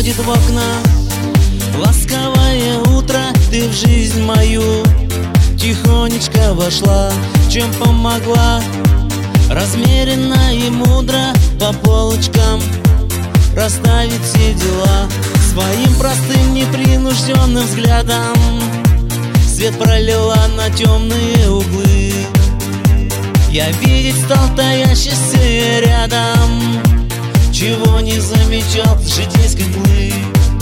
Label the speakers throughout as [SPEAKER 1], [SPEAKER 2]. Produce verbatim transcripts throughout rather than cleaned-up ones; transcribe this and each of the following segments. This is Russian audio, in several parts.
[SPEAKER 1] заходит в окна. Ласковое утро, ты в жизнь мою тихонечко вошла, чем помогла. Размеренно и мудро по полочкам расставить все дела. Своим простым непринужденным взглядом свет пролила на темные углы. Я видеть стал таящийся рядом, чего не замечал с житейской мглы.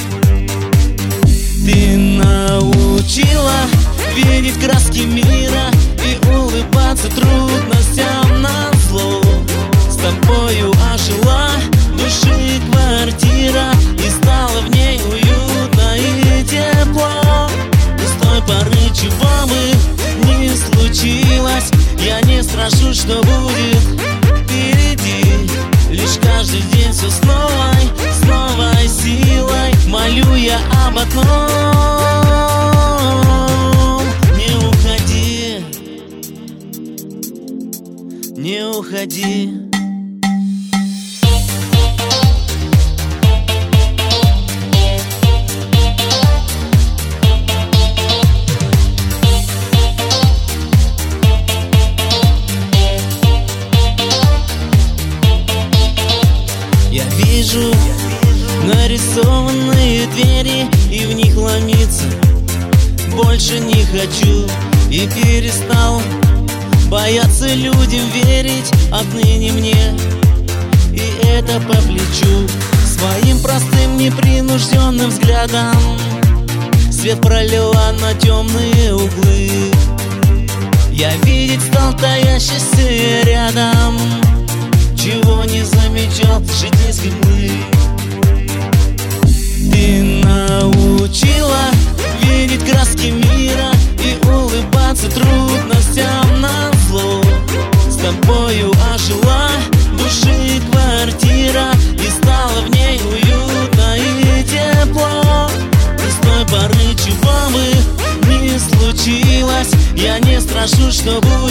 [SPEAKER 1] Ты научила видеть краски мира и улыбаться трудностям назло. С тобою ожила души квартира, и стало в ней уютно и тепло. И с той поры, чего бы ни случилось, я не страшусь, что будет впереди. Лишь каждый день все с новой, с новой силой молю я об одном: не уходи, не уходи. Я вижу нарисованные двери, и в них ломиться больше не хочу. И перестал бояться людям верить отныне мне, и это по плечу. Своим простым непринужденным взглядом свет пролила на темные углы. Я видеть стал таящийся рядом, чего не замечал с житейской мглы. Ты научила видеть краски мира и улыбаться трудностям назло. С тобою ожила души квартира, и стало в ней уютно и тепло. И с той поры, чего бы ни случилось, я не страшусь, что будет